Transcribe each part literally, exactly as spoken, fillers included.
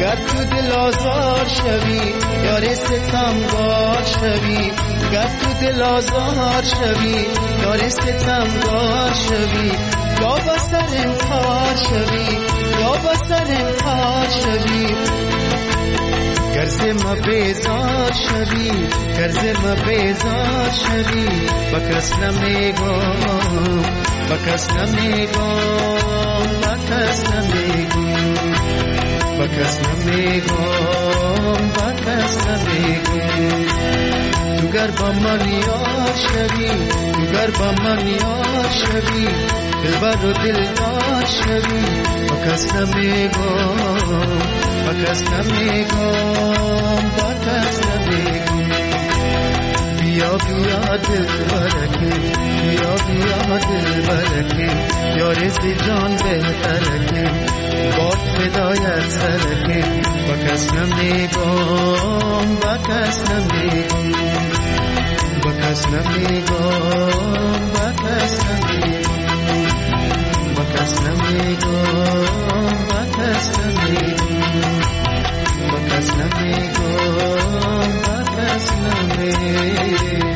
گر تو دل آزار شوی یار ستمگار شوی، گر تو دل آزار شوی یار ستمگار شوی، یا بسر انکار شوی یا بسر انکار شوی، گر ز ما بیزار شوی گر ز ما بیزار شوی، با کس نمیگم با کس نمیگم با کس نمیگم با کس نمیگم با کس نمیگم، تو گر با من یار شوی تو گر با من یار شوی، دلبر و دلدار شوی، با کس نمیگم با کس نمیگم با کس نمیگم، بیا بیا دل برکه بیا بیا دل برکه، یار زی جان بهترکه، باد فدایت سرکه، با کس نمیگم با کس نمیگم با کس نمیگم با کس نمیگم با کس نمیگم با کس نمیگم با کس نمیگم با کس نمیگم.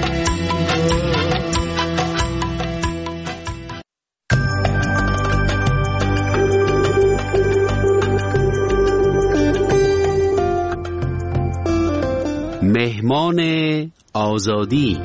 مهمان آزادی.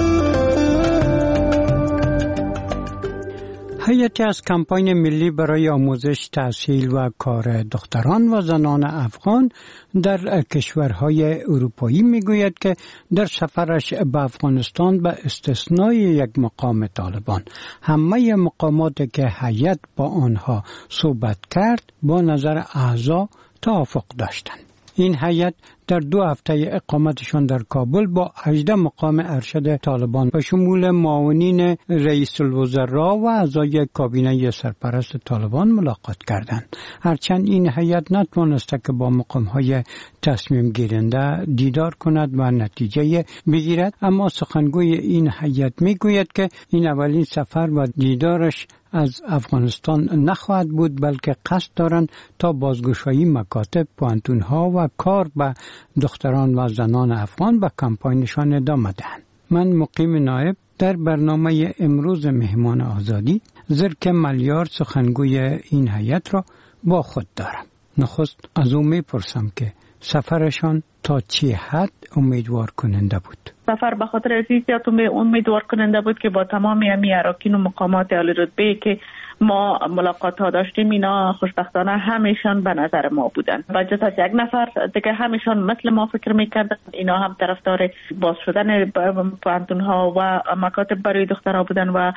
هیئتی از کمپاین ملی برای آموزش، تحصیل و کار دختران و زنان افغان در کشورهای اروپایی میگوید که در سفرش به افغانستان به استثنای یک مقام طالبان، همه مقاماتی که هیئت با آنها صحبت کرد با نظر اعضا توافق داشتند. این هیئت در دو هفته اقامتشان در کابل با هجده مقام ارشد طالبان به شمول معاونین رئیس الوزراء و اعضای کابینه سرپرست طالبان ملاقات کردند. هرچند این هیئت نتوانسته که با مقامهای تصمیم گیرنده دیدار کند و نتیجه بگیرد، اما سخنگوی این هیئت میگوید که این اولین سفر و دیدارش از افغانستان نخواهد بود، بلکه قصد دارند تا بازگشایی مکاتب، پوانتونها و کار به دختران و زنان افغان به کمپاینشان ادامه دهند. من مقیم نایب در برنامه امروز مهمان آزادی زرک ملیار سخنگوی این هیئت را با خود دارم. نخست از او میپرسم که سفرشان تا چه حد امیدوار کننده بود؟ سفر به خاطر ازیزیات امیدوار کننده بود که با تمام امی اراکین و مقامات عالی رتبه که ما ملاقات ها داشتیم، اینا خوشبختانه همیشان به نظر ما بودن. و جز از یک نفر دیگه همیشان مثل ما فکر میکردن. اینا هم طرفدار باز شدن پوانتون ها و مکاتب برای دخترها بودن و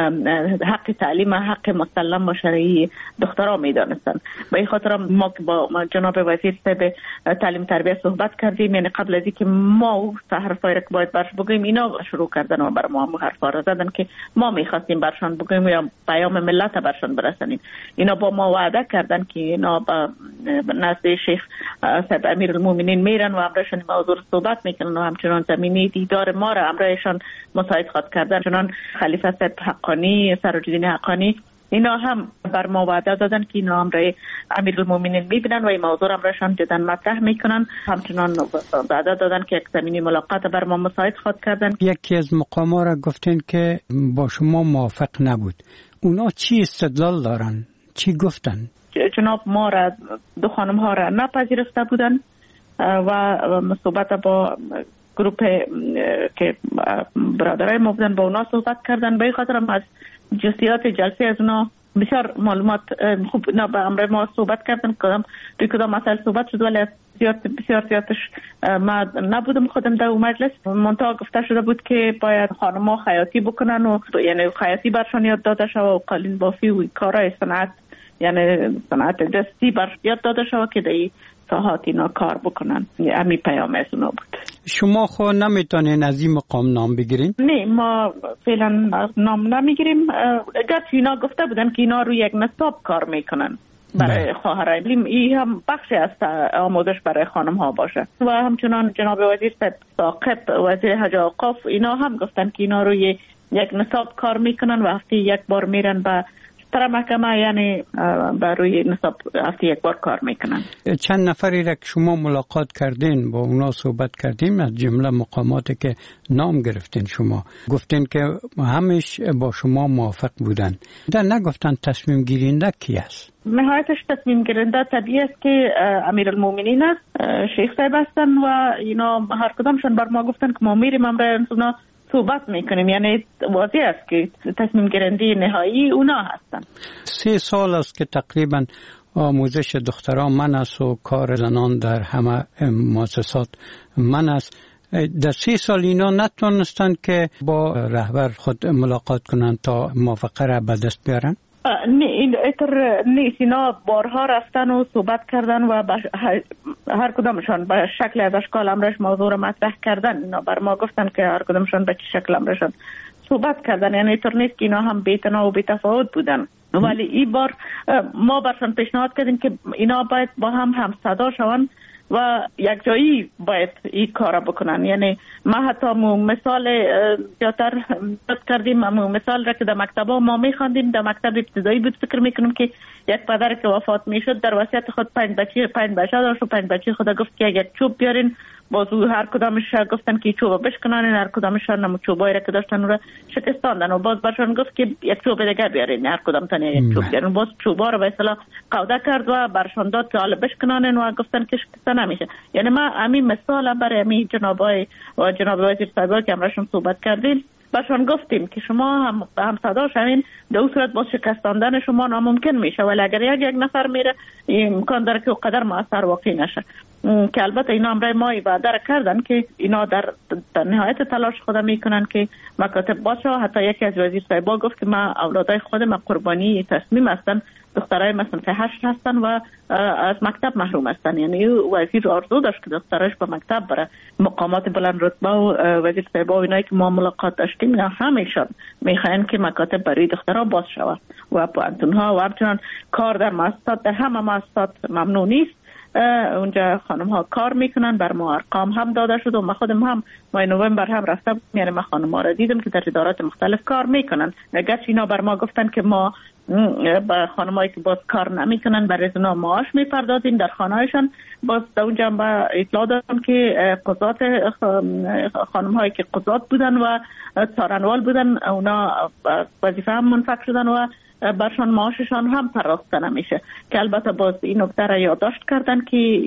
حق تعلیم حق مسلم و شرعی دخترها میدانستن. به این خاطر ما با جناب وزیر صاحب تعلیم تربیت صحبت کردیم، یعنی قبل از اینکه ما حرفای که باید برش بگیم، اینا شروع کردن و بر ما حرفا را زدن که ما میخواستیم برشان بگیم یا پیام ملت برشان برسانیم. اینا با ما وعده کردن که اینا با نزد شیخ صاحب امیرالمومنین میرن و امرشان موضوع صحبت میکنن و همچنان زمینی دیدار ما را امرشان مساعد خواهد کردن. چنان خلیفه صاحب حقانی، سراج‌الدین حقانی، اینا هم بر ما وعده دادن که اینا امرای امیرالمومنین میبینن و این موضوع امرشان جدا مطرح میکنن. همچنان وعده دادن که یک زمینی ملاقات بر ما مساعد خواهد کردن. یکی از مقاما را گفتن که با شما موافق نبود. اونا چی استدلال دارن؟ چی گفتن؟ جناب ما را دو خانم ها را نپذیرفته بودن و صحبت با گروپ که برادرای ما بودن با اونا صحبت کردن. به خاطر هم از جزئیات جلسه از اونا بسیار معلومات خوب نه به امر ما صحبت کردن. کدام روی کدام مسائل صحبت شد، ولی زیاد بسیار زیادش ما نبودم خودم در مجلس. منتها گفته شده بود که باید خانم‌ها خیاطی بکنن و یعنی خیاطی برشان یاد داده شود و قالین بافی و کارهای صنعت، یعنی صنعت دستی بر یاد داده شود که در ساحات اینا کار بکنن. همین پیام از اونا بود. شما خو نمیتونین از این مقام نام بگیرین؟ نه، ما فعلا نام نمیگیریم. گرچه اینا گفته بودن که اینا روی یک نصاب کار میکنن برای خواهرای. این هم بخشی از آموزش برای خانم ها باشه. و همچنان جناب وزیر ثاقب، وزیر حج و اوقاف، اینا هم گفتن که اینا روی یک نصاب کار میکنن و هفته یک بار میرن به بیشتر محکمه یعنی بر روی نصاب هفته یک بار کار میکنن. چند نفری را که شما ملاقات کردین با اونا صحبت کردیم، از جمله مقاماتی که نام گرفتین شما گفتین که همش با شما موافق بودن، در نگفتن تصمیم گیرنده کی است؟ نهایتش تصمیم گیرنده طبیعی است که امیرالمومنین است، شیخ صاحب هستن و اینا هر کدامشون بر ما گفتن که ما میریم امروز اونا صحبت میکنیم، یعنی واضح است که تصمیم گیرنده نهایی اونا هستن. سه سال است که تقریبا آموزش دختران من است و کار زنان در همه مؤسسات من است. در سه سال اینا نتونستن که با رهبر خود ملاقات کنن تا موافقه را به دست بیارن؟ نه اینطور نیست، اینا بارها رفتن و صحبت کردن و هر کدامشان به شکل از اشکال امرش موضوع را مطرح کردن. اینا بر ما گفتن که هر کدامشان به چه شکل امرشان صحبت کردن، یعنی اینطور نیست که اینا هم بی‌تناوب و بی‌تفاوت بودن. ولی این بار ما برشان پیشنهاد کردیم که اینا باید با هم هم صدا شوند و یک جایی باید این کار بکنن. یعنی ما حتی مثال زیادتر داد کردیم، مثال را که در مکتب ما میخواندیم، در مکتب ابتدایی بود، فکر میکنم که یک پدر که وفات میشد در وصیت خود پنج بچه پنج بچه داشت و پنج بچه خود گفت که یک چوب بیارین، بازو هر کدامش گفتن که چوب بشکنن، هر کدامشان هم چوبایی را که داشتن رو شکستاندن و باز برشان گفت که یک چوب دیگر بیارین، هر کدام تن یک چوب بیارین، باز چوبا رو به اصطلاح قوده کرد و برشان داد که حالا بشکنن و گفتن که شکسته نمیشه. یعنی ما همین مثال برای همین جنابای و جناب وزیر صاحب که امرشون صحبت کردیم برشان گفتیم که شما هم هم صدا شوین، در اون صورت باز شکستاندن شما ناممکن میشه، ولی اگر یک یک نفر میره امکان داره که قدر موثر واقع نشه. که البته اینا امرای ما وعده کردن که اینا در, در نهایت تلاش خود میکنن که مکاتب باشه. حتی یکی از وزیر صاحبا گفت که ما اولادای خود ما قربانی تصمیم هستن، دخترای مثلا هشت هستن و از مکتب محروم هستن. یعنی وزیر آرزو داشت که دخترایش به مکتب بره. مقامات بلند رتبه و وزیر صاحبا و اینایی که ما ملاقات داشتیم اینا همیشون میخواین که مکاتب برای دخترها باز شود و پانتونها و همچنان کار در مؤسسات، در همه مؤسسات ممنوع نیست. اونجا خانم ها کار میکنن، بر ما ارقام هم داده شد و ما خودم هم ماه نوامبر هم رفتم، یعنی ما خانم ها را دیدم که در ادارات مختلف کار میکنن. گرچه اینا بر ما گفتن که ما با خانمایی که باز کار نمیکنن برای اونا معاش میپردازیم در خانه‌هایشان، باز در اونجا با اطلاع دادم که قضات خانم هایی که قضات بودن و څارنوال بودن اونا وظیفه هم منفک شدن و برشان معاششان هم پرداخت نمیشه. که البته باز این نکته را یادداشت کردن که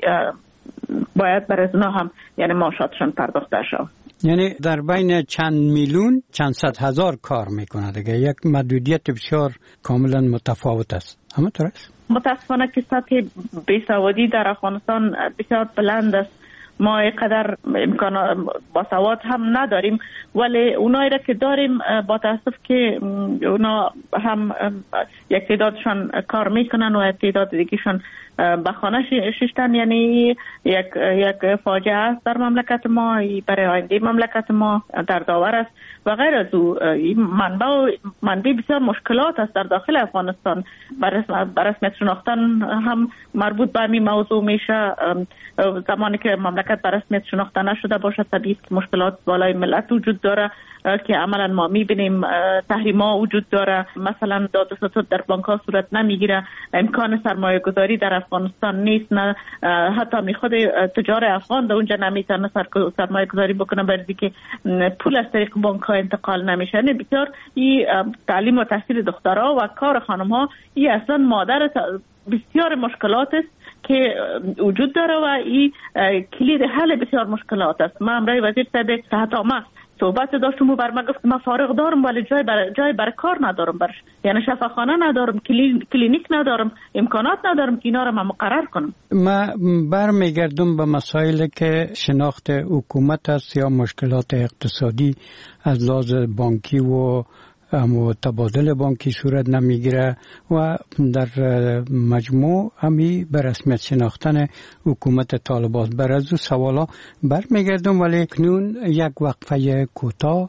باید برای اونا هم یعنی معاشاتشان پرداخته شود. یعنی در بین چند میلیون چند صد هزار کار میکنه دیگه، یک محدودیت بسیار کاملا متفاوت است. همینطور است؟ متاسفانه که سطح بیسوادی در افغانستان بسیار بلند است. ما اینقدر امکان باسواد هم نداریم، ولی اونایی را که داریم با تاسف که اونا هم یک تعدادشان کار میکنن و یک تعداد دیگهشان به خانه ششتن. یعنی یک یک فاجعه است در مملکت ما، برای آینده مملکت ما در داور است و غیر از او منبع و منبع بسیار مشکلات است در داخل افغانستان. بر رسمیت شناختن هم مربوط به همین موضوع میشه. زمانی که مملکت بر رسمیت شناخته نشده باشه طبیعی که مشکلات بالای ملت وجود داره که عملا ما میبینیم تحریما وجود داره. مثلا داد و ستد در بانک ها صورت نمیگیره، امکان سرمایه گذاری در افغانستان نیست، نه حتی می خود تجار افغان در اونجا نمیتونه سرمایه گذاری بکنه برای که پول از طریق بانک ها انتقال نمیشه. نه بسیار این تعلیم و تحصیل دخترها و کار خانم ها این اصلا مادر بسیار مشکلات است که وجود داره و این کلید حل بسیار مشکلات است. ما امرای وزیر صاحب صحت عامه صحبت داشتم و بر من گفت ما فارغ دارم ولی جای بر جای بر کار ندارم، برش یعنی شفاخانه ندارم، کلینیک ندارم، امکانات ندارم که اینا رو من مقرر کنم. ما برمیگردم به مسائلی که شناخت حکومت است یا مشکلات اقتصادی از لحاظ بانکی و اما تبادل بانکی صورت نمیگیره و در مجموع همی به رسمیت شناختن حکومت طالبان. بر از او سوالا برمیگردم ولی کنون یک وقفه کوتاه.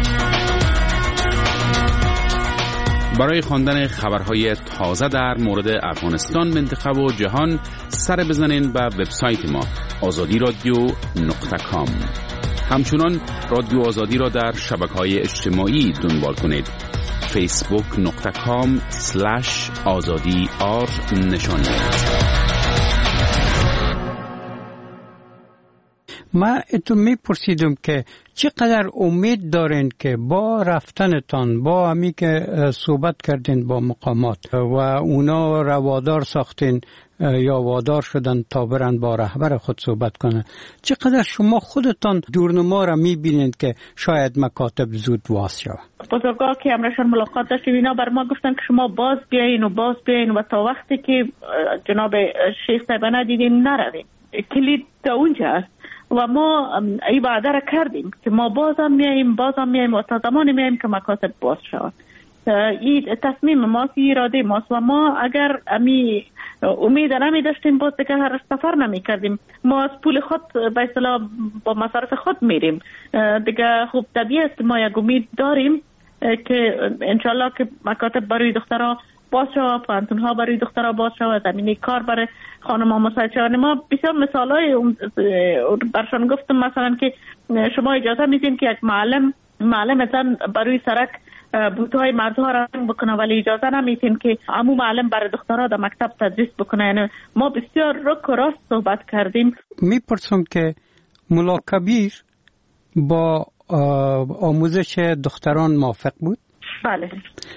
برای خواندن خبرهای تازه در مورد افغانستان، منطقه و جهان سر بزنین به وبسایت ما آزادی رادیو نقطه کام. همچنان رادیو آزادی را در شبکه‌های اجتماعی دنبال کنید. فیسبوک نقطه کام سلش آزادی آر نشان دهید. من اتو می پرسیدم که چقدر امید دارین که با رفتنتان با همی که صحبت کردین با مقامات و اونا روادار ساختین یا وادار شدن تا برن با رهبر خود صحبت کنن، چقدر شما خودتان دورنما را می بینید که شاید مکاتب زود واس شود؟ بزرگا که امرشان ملاقات داشتیم اینا بر ما گفتن که شما باز بیاین و باز بیاین و تا وقتی که جناب شیخ صاحب ندیدین نروین. کلید تا اونجا است و ما ای وعده را کردیم که ما بازم میاییم بازم میاییم و تا زمانی میاییم که مکاتب باز شود. این تصمیم ماست، اراده ماست و ما اگر امی امید نمی داشتیم باز دیگه هر سفر نمی کردیم. ما از پول خود به اصطلاح با مصارف خود میریم دیگه. خوب طبیعی است ما یک امید داریم که انشالله که مکاتب برای دخترها باز شود، پانتونها برای دخترها باز شود، زمینه کار برای خانم‌ها مساعد شود. ما بسیار مثالای برشان گفتم مثلا که شما اجازه میدین که یک معلم معلم زن برای سرک بوتهای مردها را بکنه ولی اجازه نمیتین که عمو معلم برای دخترها در مکتب تدریس بکنه. یعنی ما بسیار رک و راست صحبت کردیم. میپرسم که ملا کبیر با آموزش دختران موافق بود؟ بله.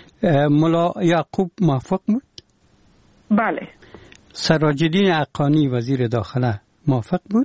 ملا یعقوب موافق بود؟ بله. سراج‌الدین حقانی وزیر داخله موافق بود؟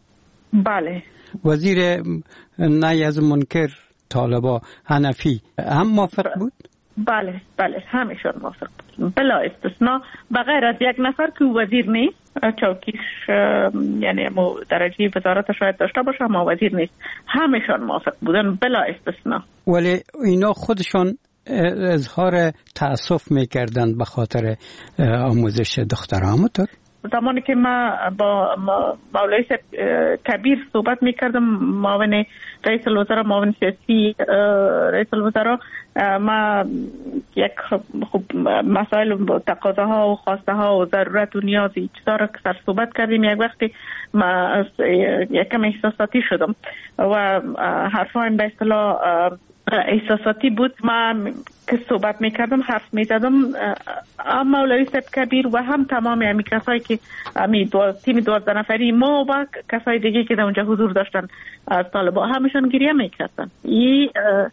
بله. وزیر نهی از منکر طالبا حنفی هم موافق بود؟ بله بله همشون موافق بود بلا استثناء، بغیر از یک نفر که وزیر نیست، چوکیش یعنی مو درجه وزارت شاید داشته باشه اما وزیر نیست، همشون موافق بودن بلا استثناء. ولی اینا خودشون اظهار تأسف میکردن به خاطر آموزش دخترها. همونطور زمانی که ما با مولوی کبیر صحبت میکردم، معاون رئیس الوزراء، معاون سیاسی رئیس الوزراء، ما یک خب مسائل و تقاضاها و خواسته ها و ضرورت و نیاز چیزا را که سر صحبت کردیم. یک وقتی ما یکم احساساتی شدم و حرفایم به اصطلاح احساساتی بود. من که صحبت میکردم حرف میزدم، هم مولوی صاحب کبیر و هم تمام امی کسایی که امی دو تیم دوازده نفری ما و کسای دیگه که در اونجا حضور داشتن از طالبا همشون گریه میکردن. این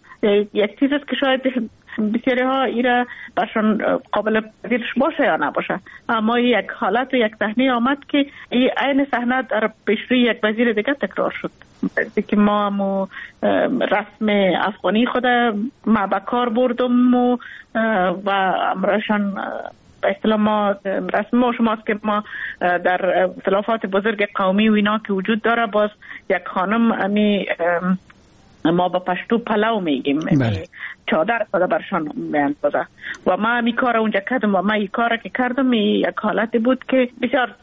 یک چیز است که شاید بسیاری ها ایره برشان قابل پذیرش باشه یا نباشه، اما یک حالت و یک صحنه آمد که این عین صحنه در پیشروی یک وزیر دیگه تکرار شد که ما هم رسم افغانی خود ما به کار بردم و و امرشان به اصطلاح ما رسم ما شماست که ما در اختلافات بزرگ قومی و اینا که وجود داره باز یک خانم امی ما با پشتو پلو میگیم، بله. چادر خدا برشان میاندازه و ما می کار اونجا کردم و ما این کار که کردم یک حالتی بود که بسیار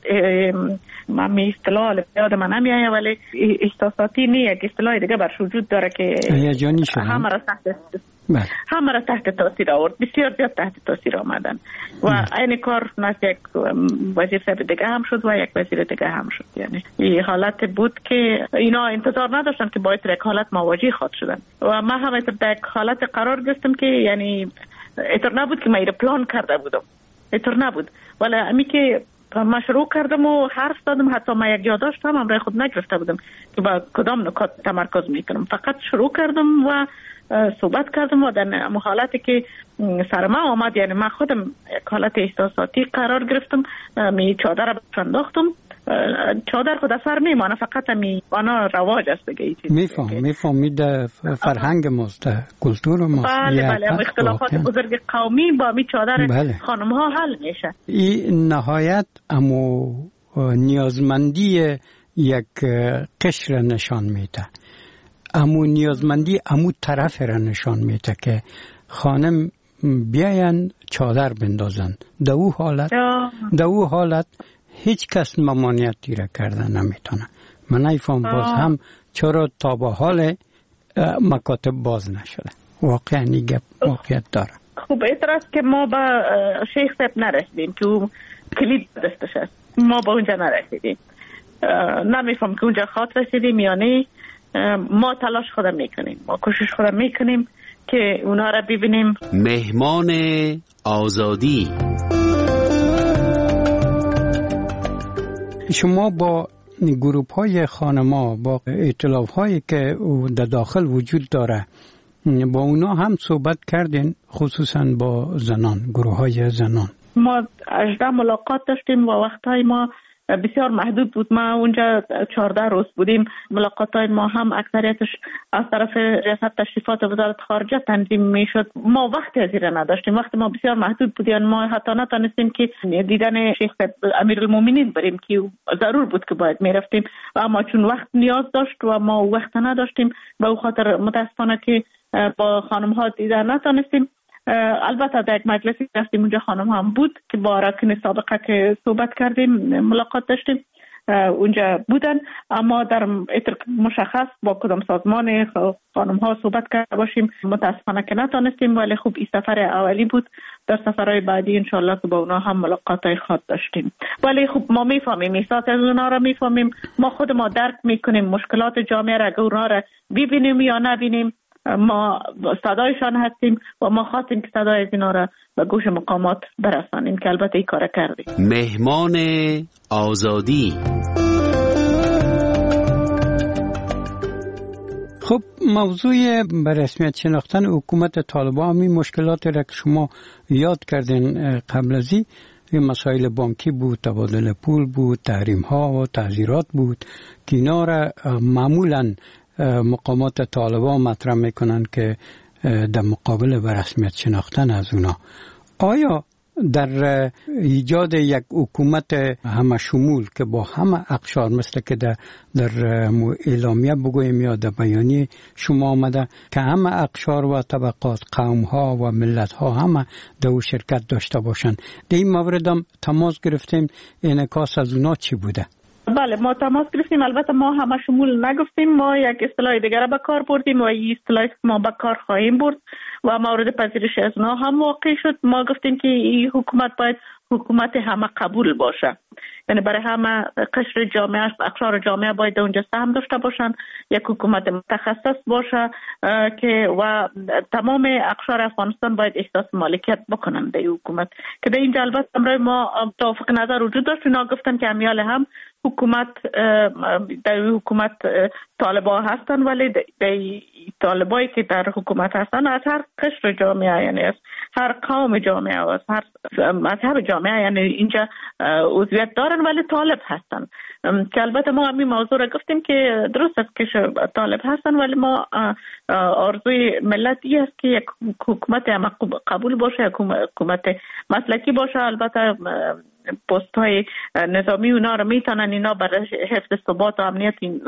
من می اصطلاح یاد من نمیایه ولی احساساتی نی، یک اصطلاح دیگه برش وجود داره که همه را تحت همه را تحت تاثیر آورد، بسیار زیاد تحت تاثیر آمدن و این کار نه یک وزیر صاحب دیگه هم شد و یک وزیر دیگه هم شد. یعنی این حالت بود که اینا انتظار نداشتن که باید یک حالت مواجه خود شدن و ما هم در یک حالت قرار گرفتم که یعنی اینطور نبود که من ایره پلان کرده بودم، اینطور نبود، ولی امی که ما شروع کردم و حرف دادم، حتی ما یک یادداشت هم امرای خود نگرفته بودم که با کدام نکات تمرکز میکنم، فقط شروع کردم و صحبت کردم و در حالتی که سر ما آمد یعنی من خودم یک حالت احساساتی قرار گرفتم، می چادر را انداختم، چادر خود سر میمانه، فقط می آنها رواج است دیگه. میفهم میفهم میده فرهنگ ماست، کلتور ماست. بله بله اختلافات بزرگ قومی با می چادر بله. خانم ها حل میشه. این نهایت امو نیازمندی یک قشر نشان میده، امو نیازمندی امو طرف را نشان میده که خانم بیاین چادر بندازن. در او حالت در او حالت هیچ کس ممانعتی را کردن نمیتونه. من نیفهم باز هم چرا تا به حال مکاتب باز نشده. واقعا این گپ واقعیت داره. خوب اعتراض که ما با شیخ صاحب نرسیدیم که او کلید دستش است، ما با اونجا نرسیدیم، نمیفهم که اونجا خاط رسیدیم یا نه. ما تلاش خودم میکنیم، ما کوشش خودم میکنیم که اونا را ببینیم. مهمان آزادی. شما با گروپ های خانما، با ائتلاف هایی که در داخل وجود داره، با اونا هم صحبت کردین، خصوصا با زنان، گروه های زنان؟ ما هجده ملاقات داشتیم و وقتهای ما بسیار محدود بود. ما اونجا چهارده روز بودیم. ملاقات های ما هم اکثریتش از طرف ریاست تشریفات وزارت خارجه تنظیم می شد. ما وقتی از این نداشتیم، وقت ما بسیار محدود بود، یعنی ما حتی نتونستیم که دیدن شیخ امیرالمومنین بریم که ضرور بود که باید می رفتیم، و اما چون وقت نیاز داشت و ما وقت نداشتیم، به او خاطر متاسفانه که با خانم ها دیدن نتونستیم. البته در یک مجلسی رفتیم، اونجا خانم هم بود که با اراکین سابقه که صحبت کردیم ملاقات داشتیم، اونجا بودن، اما در مشخص با کدام سازمان خانم ها صحبت کرده باشیم متاسفانه که نتونستیم. ولی خوب این سفر اولی بود، در سفرهای بعدی انشالله که با اونا هم ملاقات های خاص داشتیم. ولی خوب ما میفهمیم، احساس از اونا را میفهمیم، ما خود ما درک میکنیم مشکلات جامعه را، اگر اونا را ببینیم یا نبینیم ما صدایشان هستیم و ما خواستیم که صدای از اینا را به گوش مقامات برسانیم که البته این کار کردیم. مهمان آزادی. خب موضوع به رسمیت شناختن حکومت طالبان، همین مشکلات را که شما یاد کردین قبل از این، مسائل بانکی بود، تبادل پول بود، تحریم ها و تعزیرات بود که اینا را معمولاً مقامات طالبان مطرح میکنن که در مقابل به رسمیت شناختن از اونا. آیا در ایجاد یک حکومت همه شمول که با همه اقشار، مثل که در, در اعلامیه بگویم یا در بیانیه شما آمده که همه اقشار و طبقات، قوم ها و ملت ها همه در او شرکت داشته باشند، در این مورد هم تماس گرفتیم، انعکاس از اونا چی بوده؟ بله ما تماس گرفتیم، البته ما همه شمول نگفتیم، ما یک اصطلاح دیگر به کار بردیم و این اصطلاحی که ما به کار خواهیم برد و مورد پذیرش از اونا هم واقع شد. ما گفتیم که این حکومت باید حکومت همه قبول باشه، یعنی برای همه قشر جامعه، اقشار جامعه باید اونجا سهم داشته باشن، یک حکومت متخصص باشه که و تمام اقشار افغانستان باید احساس مالکیت بکنن به حکومت. که در اینجا البته امروز ما توافق نظر وجود داشت، اونا گفتن که امیال هم حکومت در حکومت طالبان هستن، ولی در طالبایی که در حکومت هستن از هر قشر جامعه، یعنی از هر قوم جامعه و از هر مذهب جامعه، یعنی اینجا عضویت دارن ولی طالب هستن. که البته ما همین موضوع را گفتیم که درست است که طالب هستن، ولی ما آرزوی ملت این است که یک حکومت هم قبول باشه، یک حکومت مسلکی باشه. البته پست های نظامی اونا رو میتونن اینا برای حفظ ثبات و امنیت این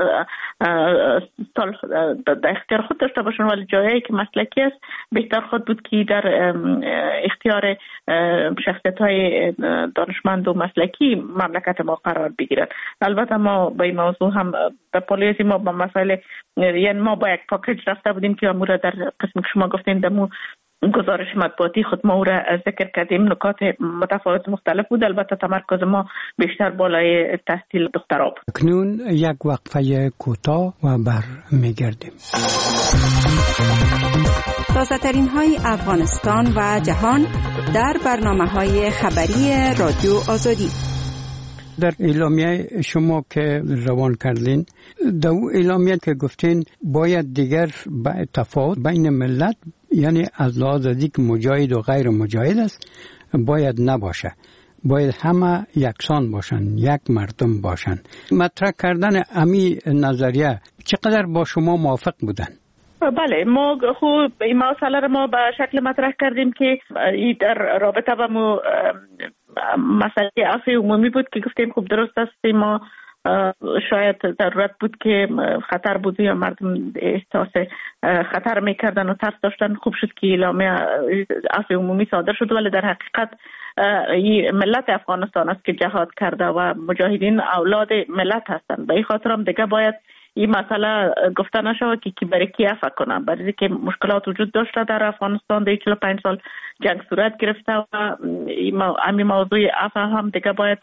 در اختیار خود داشته باشن، ولی جایی که مسلکی است بهتر خود بود که در اختیار شخصیت های دانشمند و مسلکی مملکت ما قرار بگیرن. البته ما با این موضوع هم در پالیسی ما با مسائل، یعنی ما با یک پاکیج رفته بودیم که امور در قسم که شما گفتین دمو گزارش مطبوعاتی خود ما را ذکر کردیم، نکات متفاوت مختلف بود. البته تمرکز ما بیشتر بالای تحصیل دخترها بود. اکنون یک وقفه کوتاه و بر میگردیم. تازه ترین های افغانستان و جهان در برنامه های خبری رادیو آزادی. در اعلامیه شما که روان کردین، در اون اعلامیه که گفتین باید دیگر تفاوت بین ملت، یعنی از لحاظ که مجاهد و غیر مجاهد است، باید نباشه، باید همه یکسان باشن، یک مردم باشن. مطرح کردن امی نظریه چقدر با شما موافق بودن؟ بله ما خوب این مسئله را ما به شکل مطرح کردیم که این در رابطه با مو مسئله عفو عمومی بود که گفتیم خوب درست است، ما شاید ضرورت بود که خطر بود یا مردم احساس خطر میکردن و ترس داشتن. خوب شد که اعلامیه عفو عمومی صادر شد، ولی در حقیقت ملت افغانستان است که جهاد کرده و مجاهدین اولاد ملت هستند. به این خاطر هم دیگه باید این مسئله گفته نشود که کی برای کی عفو کنه، برای اینکه مشکلات وجود داشته در افغانستان، در چهل و پنج سال جنگ صورت گرفته و همین موضوع عفو هم دیگه باید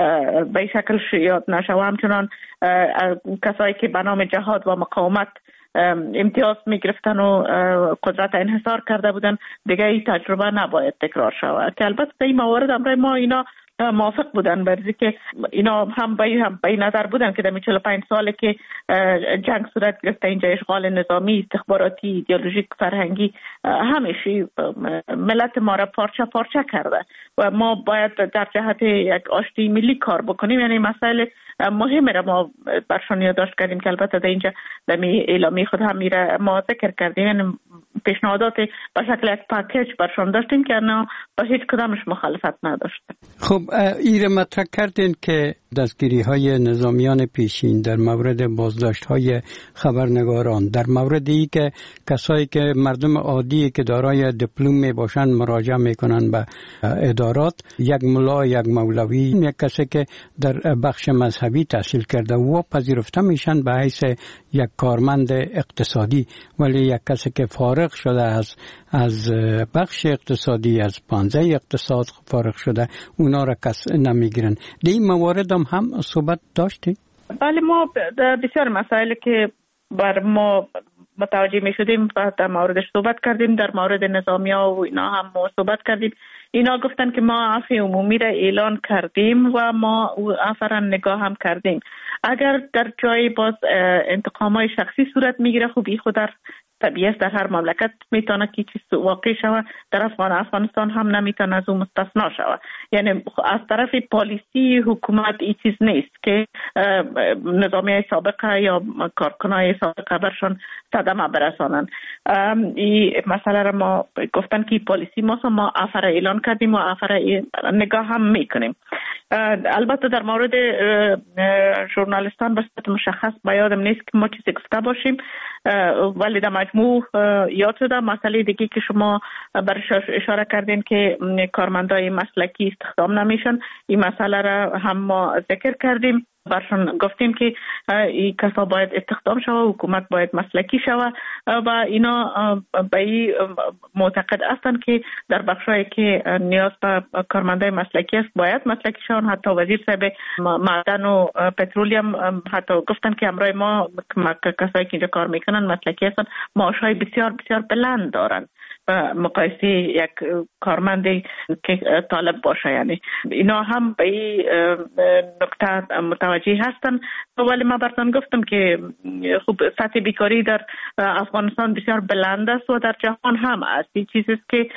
به شکل یاد نشود. همچنان کسایی که به نام جهاد و مقاومت امتیاز میگرفتن و قدرت انحصار کرده بودن، دیگه این تجربه نباید تکرار شود. که البته این موارد امرای ما اینا موافق بودن، برای که اینا هم به هم به نظر بودن که در چهل و پنج ساله که جنگ صورت گرفته اینجا اشغال نظامی، استخباراتی، ایدئولوژیک، فرهنگی همیشه ملت ما را پارچه پارچه کرده و ما باید در جهت یک آشتی ملی کار بکنیم. یعنی مسائل مهم را ما برشان یادداشت کردیم که البته در اینجا در اعلامیه خود هم میره ما ذکر کردیم، یعنی پیشنهادات به شکل یک پاکیج برشان داشتیم که نه با هیچ کدامش مخالفت نداشتیم. خب ایره مطرح کردین که دستگیری های نظامیان پیشین در مورد بازداشت های خبرنگاران، در مورد ای که کسایی که مردم عادی که دارای دیپلم می باشن مراجعه میکنن به ادارات، یک ملا، یک مولوی، یک کسی که در بخش مذهبی تحصیل کرده و پذیرفته میشن به حیث یک کارمند اقتصادی، ولی یک کسی که فارغ شده از از بخش اقتصادی، از پانزه اقتصاد فارغ شده، اونا را کس نمیگیرن. در این موارد هم, هم صحبت داشتیم؟ بله، ما بسیار مسائلی که بر ما متوجه می شدیم در موردش صحبت کردیم. در مورد نظامی ها و اینا هم ما صحبت کردیم. اینا گفتن که ما عفو عمومی را اعلان کردیم و ما عفو را نگاه هم کردیم. اگر در جای باز انتقام های شخصی صورت میگیره، خوبی خود در طبیعت در هر مملکت میتونه که چیز واقع شود، در افغان افغانستان هم نمیتونه از اون مستثنا شود. یعنی از طرف پالیسی حکومت این چیز نیست که نظامی سابقه یا کارکنای سابقه برشان صدمه برسانن. این مسئله را ما گفتن که پالیسی ما ما افر اعلان کردیم و افر نگاه هم میکنیم. البته در مورد ژورنالیستان به صورت مشخص به یادم نیست که ما چیزی گفته باشیم، ولی در مجموع یاد شده. مسئله دیگه که شما برش اشاره کردین که کارمندای مسلکی استخدام نمیشن، این مسئله را هم ما ذکر کردیم. برشان گفتیم که این کسا باید استخدام شود، حکومت باید مسلکی شود و اینا به این معتقد هستند که در بخشایی که نیاز به کارمندای مسلکی است باید مسلکی شوند. حتی وزیر صاحب معدن و پترولیم حتی گفتن که امرای ما کسایی که اینجا کار میکنن مسلکی هستند، معاشهای بسیار بسیار بلند دارند مقایسه یک کارمندی که طالب باشه. یعنی اینا هم به این نکته متوجه هستن. ولی ما براتون گفتم که خوب سطح بیکاری در افغانستان بسیار بلند است و در جهان هم است. این چیزی است که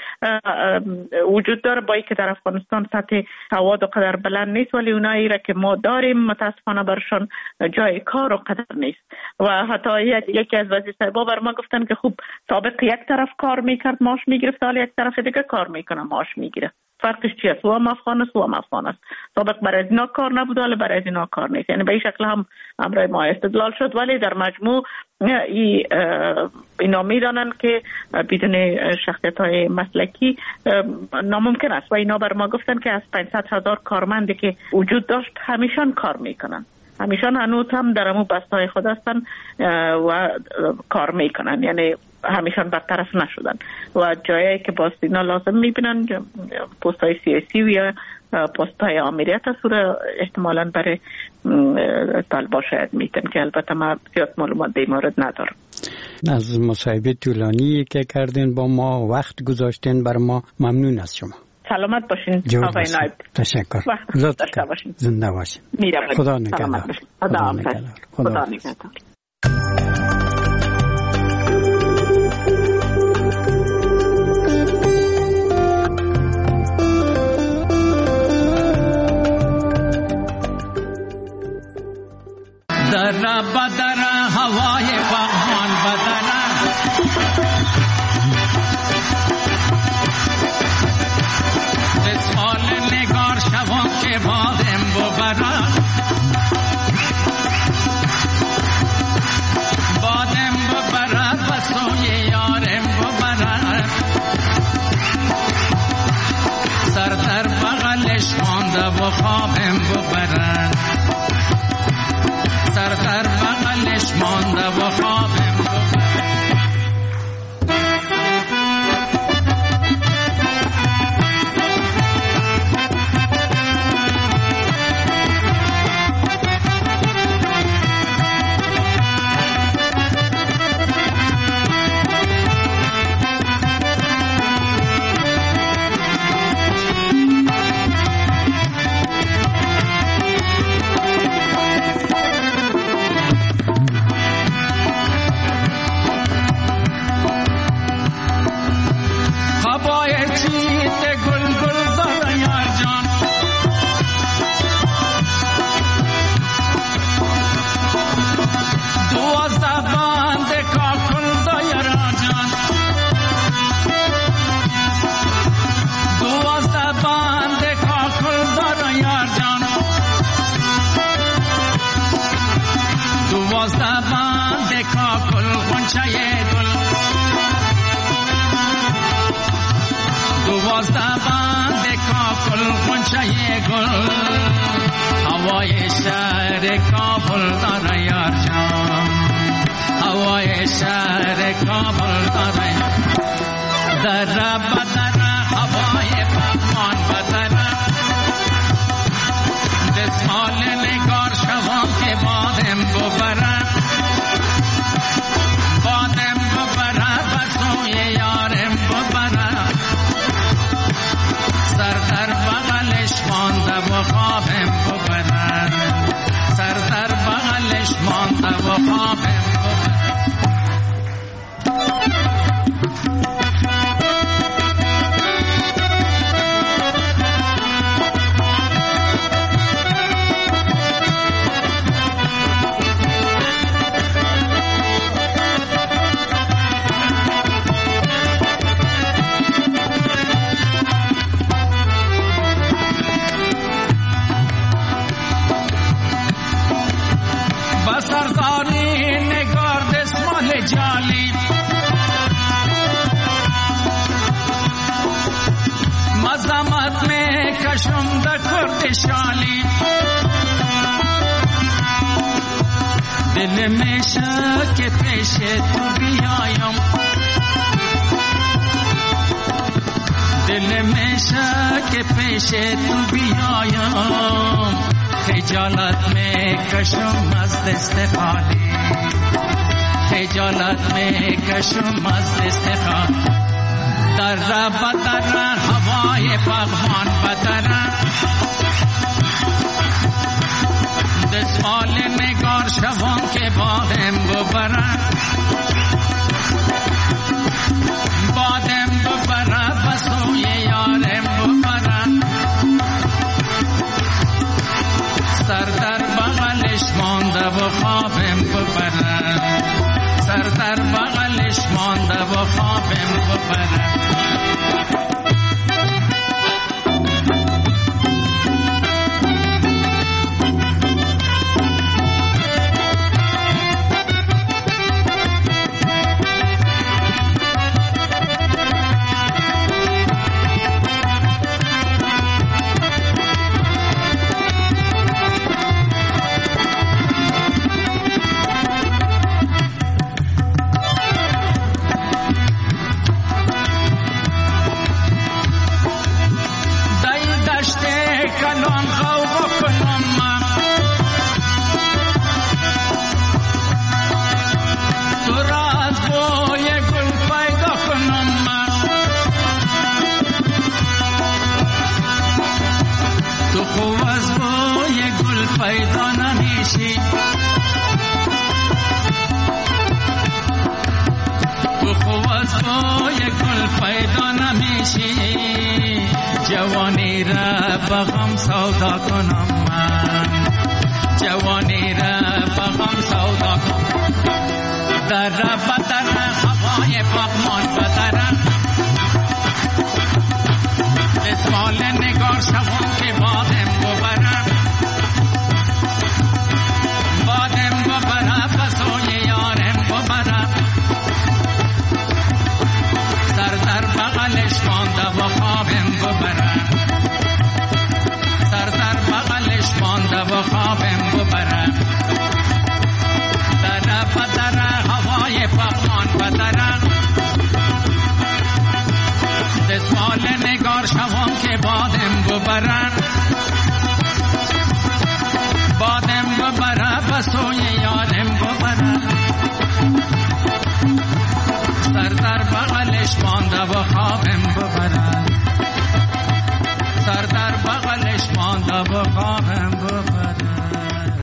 وجود داره، با اینکه در افغانستان سطح سواد و قدر بلند نیست، ولی اونایی را که ما داریم متاسفانه برشان جای کار و قدر نیست. و حتی یکی از وزیر صاحبا بر ما گفتن که خوب سابق یک طرف کار میکرد معاش میگرفت، حالا یک طرف دیگه کار میکنه معاش میگیره. فرقش چی است؟ و هم افغان است و هم افغان است. سابق برای اینا کار نبود، حالا برای اینا کار نیست. یعنی به این شکل هم امرای ما استدلال شد. ولی در مجموع ای اینا میدانن که بدون شخصیت های مسلکی ناممکن است و اینا بر ما گفتن که از پانصد هزار کارمندی که وجود داشت همیشان کار میکنن، همیشان هنوز هم در امو بستای خود هستن و کار میکنن. یعنی همیشان برطرف نشدن و جایی که باز اینا لازم میبینن پست های سیاسی و یا پست های آمریت هست و احتمالاً برای طالبا شاید میتن که البته ما زیاد معلومات در مورد ندارم. از مصاحبه طولانی که کردین با ما وقت گذاشتین بر ما ممنون از شما. سلامت باشین آقای نایب. تشکر. لطفاً باشین. زنده باشین. میرم. خدا نگهدار. خدا نگهدار. خدا نگهدار. در بدر هوای باغان بدر بسال نگار شوان که بادم ببرد بادم ببرد و سوی یارم ببرد سر در بغلش مانده و خوابم ببرد سر در بغلش مانده و خوابم شهر کابل داره یار جان، هوای شهر کابل داره در بدر هوای پاکمان بدر دستمال نگار شوام که بادم ببره بادم ببره بسوی یارم ببره سر در بغلش مانده و خوابم ببره سر در بغلش مانده و خوابم ببره شالی دل میں شک پیش تو بیایم دل میں شک پیش تو بیایم خجالت میں کشم از دست خالی خجالت میں کشم از دست خالی در بدر هوای پاکمان بدر دستمال نگار شوان که بادم ببره بادم ببره بسوی یارم ببره سر در بغلش مانده و خوابم ببره سر در بغلش مانده و خوابم ببره جوانی را بغم سودا کنم من جوانی را بغم سودا کنم در بدر هوای پاکمان